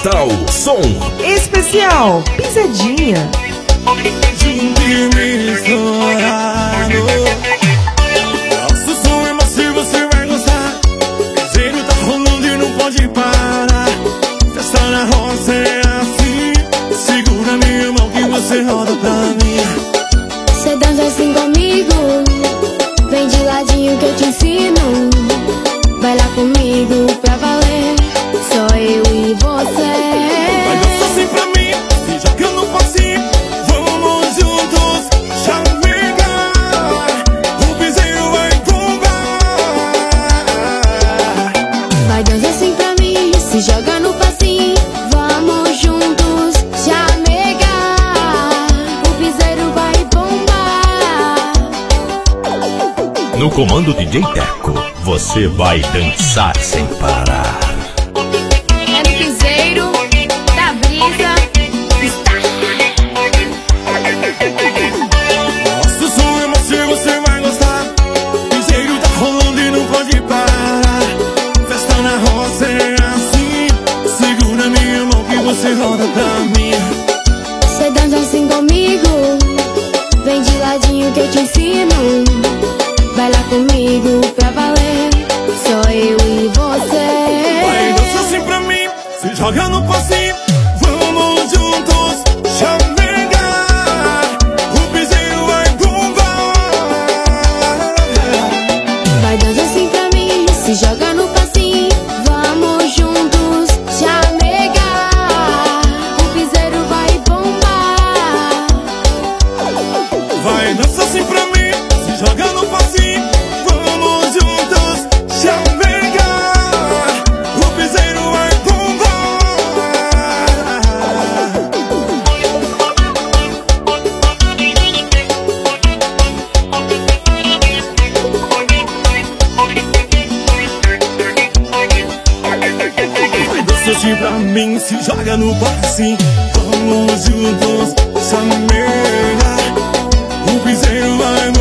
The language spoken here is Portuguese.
Natal, som especial Pisadinha. Juntinho estourado. Nosso som é macio, você vai gostar. Piseiro tá rolando e não pode parar. Festa na roça é assim. Segura minha mão que você roda pra mim. Cê dança assim comigo, vem de ladinho que eu te ensino. Vai lá comigo pra valer, só eu e você. Vai dançar assim pra mim, se joga no passinho. Vamos juntos, chamegar. O piseiro vai bombar. Vai dançar assim pra mim, se joga no passinho. Vamos juntos, chamegar. O piseiro vai bombar. no comando DJ Teco. Você vai dançar sem parar. É no piseiro da brisa. Está. Nosso som é macio, você vai gostar. Piseiro tá rolando e não pode parar. Festa na roça é assim. Segura minha mão que você roda pra mim. Cê dança assim comigo, vem de ladinho que eu te ensino. Vai lá comigo pra valer, só eu e você. Vai dançar assim pra mim, se joga no passinho. Vamos juntos, chamegar. O piseiro vai bombar. Vai dançar assim pra mim, se joga no passinho. Vamos juntos, chamegar. O piseiro vai bombar. Vai dançar assim pra mim, se joga no passinho. Vamos juntos, chamegar. O piseiro vai bombar. Vai dançar assim pra mim, se joga no passinho. Vamos juntos, chamegar. O piseiro vai